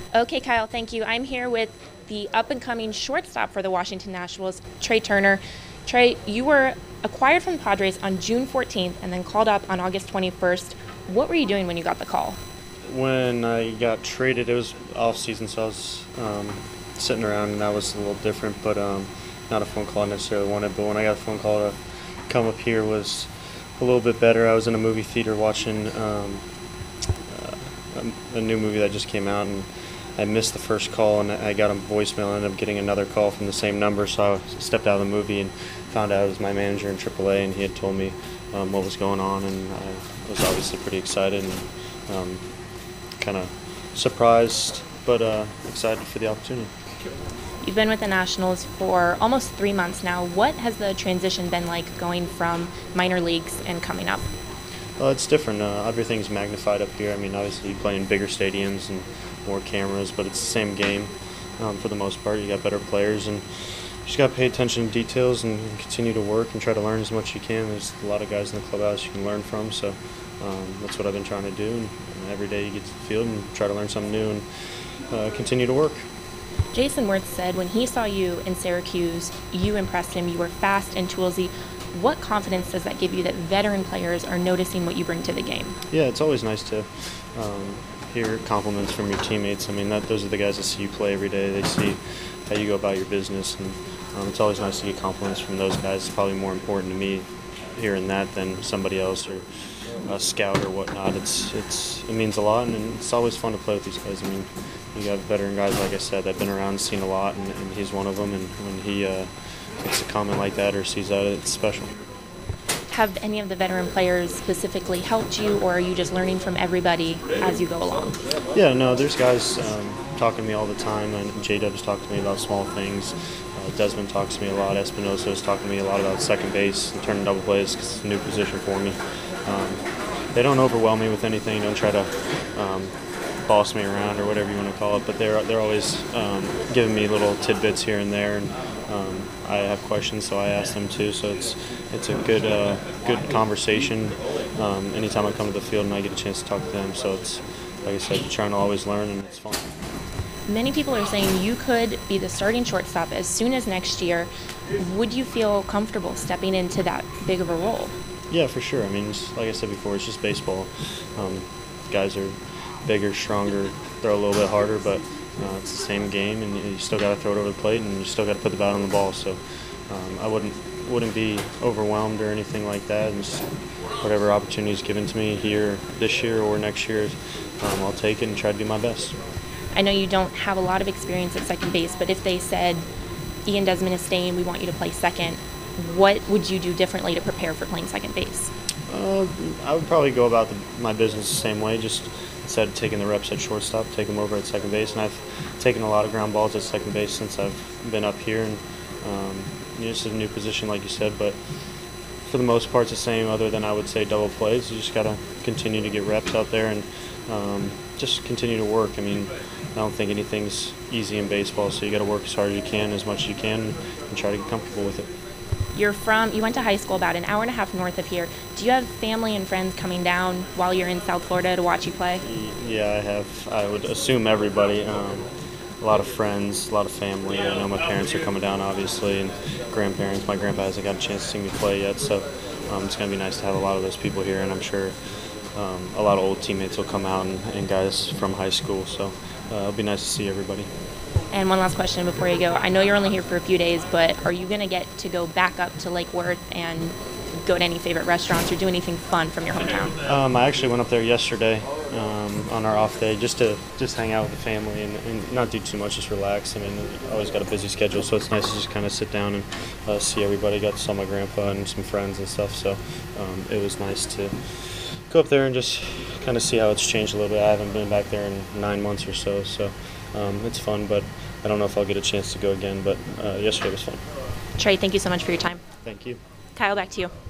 Okay, Kyle, thank you. I'm here with the up-and-coming shortstop for the Washington Nationals, Trea Turner. Trea, you were acquired from the Padres on June 14th and then called up on August 21st. What were you doing when you got the call? When I got traded, it was off season, so I was sitting around, and that was a little different, but not a phone call I necessarily wanted. But when I got a phone call to come up here, was a little bit better. I was in a movie theater watching a new movie that just came out, and I missed the first call, and I got a voicemail and ended up getting another call from the same number. So I stepped out of the movie and found out it was my manager in AAA, and he had told me what was going on, and I was obviously pretty excited and kind of surprised, but excited for the opportunity. You've been with the Nationals for almost 3 months now. What has the transition been like going from minor leagues and coming up? Well, it's different. Everything's magnified up here. I mean, obviously you play in bigger stadiums and more cameras, but it's the same game for the most part. You got better players, and you just got to pay attention to details and continue to work and try to learn as much as you can. There's a lot of guys in the clubhouse you can learn from, so that's what I've been trying to do. And every day you get to the field and try to learn something new and continue to work. Jason Wirth said when he saw you in Syracuse, you impressed him. You were fast and toolsy. What confidence does that give you that veteran players are noticing what you bring to the game? Yeah, it's always nice to hear compliments from your teammates. I mean, those are the guys that see you play every day. They see how you go about your business, and it's always nice to get compliments from those guys. It's probably more important to me hearing that than somebody else or a scout or whatnot. It means a lot, and it's always fun to play with these guys. I mean, you got veteran guys, like I said, that have been around and seen a lot, and he's one of them, and when he makes a comment like that or sees that, it's special. Have any of the veteran players specifically helped you, or are you just learning from everybody as you go along? Yeah, no, there's guys talking to me all the time, and J-Dub's talked to me about small things. Desmond talks to me a lot. Espinosa is talking to me a lot about second base and turning double plays because it's a new position for me. They don't overwhelm me with anything. They don't try to boss me around or whatever you want to call it, but they're always giving me little tidbits here and there, and I have questions, so I ask them too. So it's a good conversation anytime I come to the field and I get a chance to talk to them. So it's, like I said, trying to always learn, and it's fun. Many people are saying you could be the starting shortstop as soon as next year. Would you feel comfortable stepping into that big of a role? Yeah, for sure. I mean, like I said before, it's just baseball. Guys are bigger, stronger, throw a little bit harder, but it's the same game, and you still got to throw it over the plate, and you still got to put the bat on the ball. So I wouldn't be overwhelmed or anything like that. And just whatever opportunity is given to me here this year or next year, I'll take it and try to do my best. I know you don't have a lot of experience at second base, but if they said, Ian Desmond is staying, we want you to play second, what would you do differently to prepare for playing second base? I would probably go about my business the same way, just instead of taking the reps at shortstop, take them over at second base. And I've taken a lot of ground balls at second base since I've been up here, and it's a new position, like you said, but for the most part it's the same, other than I would say double plays. You just got to continue to get reps out there and just continue to work. I mean, I don't think anything's easy in baseball, so you got to work as hard as you can, as much as you can, and try to get comfortable with it. You went to high school about an hour and a half north of here. Do you have family and friends coming down while you're in South Florida to watch you play? Yeah, I have. I would assume everybody. A lot of friends, a lot of family. I know my parents are coming down, obviously, and grandparents. My grandpa hasn't got a chance to see me play yet, so it's going to be nice to have a lot of those people here, and I'm sure a lot of old teammates will come out and guys from high school, so it'll be nice to see everybody. And one last question before you go. I know you're only here for a few days, but are you going to get to go back up to Lake Worth and go to any favorite restaurants or do anything fun from your hometown? I actually went up there yesterday on our off day just to hang out with the family and not do too much, just relax. I mean, I always got a busy schedule, so it's nice to just kind of sit down and see everybody. Got to saw my grandpa and some friends and stuff, so it was nice to go up there and just kind of see how it's changed a little bit. I haven't been back there in 9 months or so, so it's fun, but I don't know if I'll get a chance to go again, but yesterday was fun. Trea, thank you so much for your time. Thank you. Kyle, back to you.